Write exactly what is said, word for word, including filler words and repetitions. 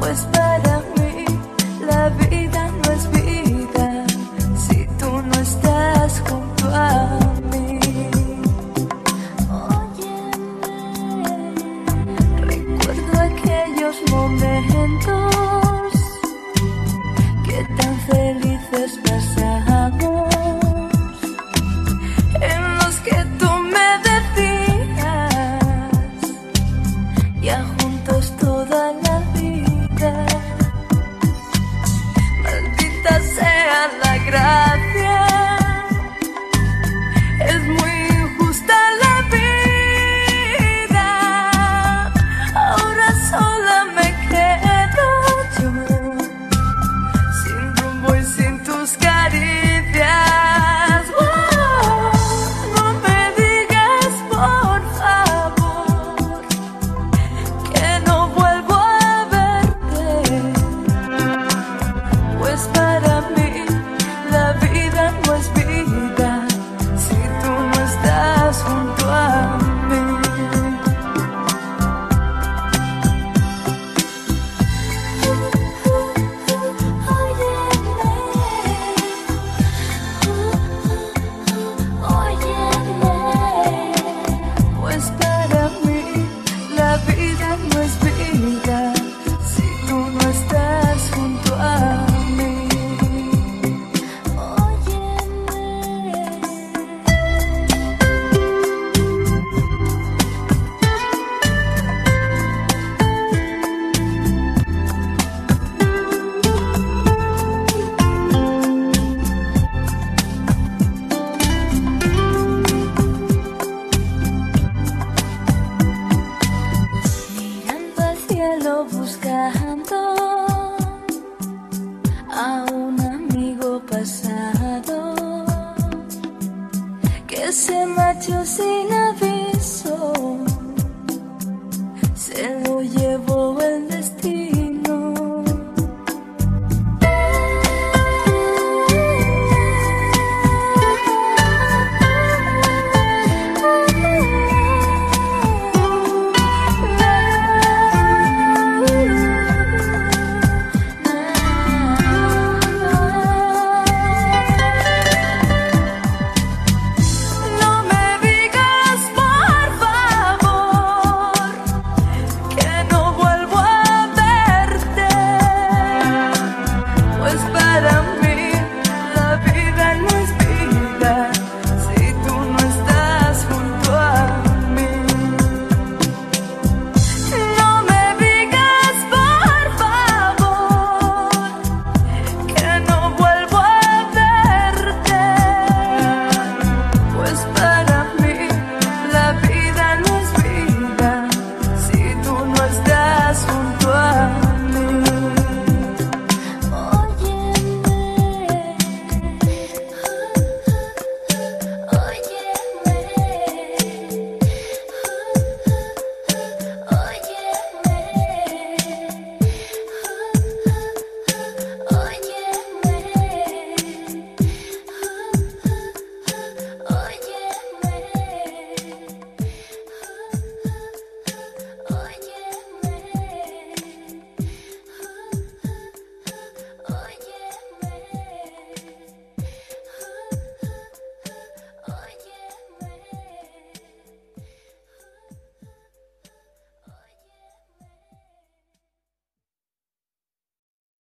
pues para mí la vida no es vida si tú no estás junto a mí. Óyeme, recuerdo aquellos momentos que tan felices pasamos, en los que tú me decías, ya juntos toda la vida. Maldita sea la gracia, es muy injusta la vida. Ahora sola me quedo yo, sin rumbo y sin tus caricias. Oh, no me digas por favor que no vuelvo a verte, pues para mí la vida no es vida si tú no estás junto a mí. Óyeme, pues para mí la vida no es vida si tú no estás junto a mí. Mirando al cielo buscando a un amigo pasado que se marchó sin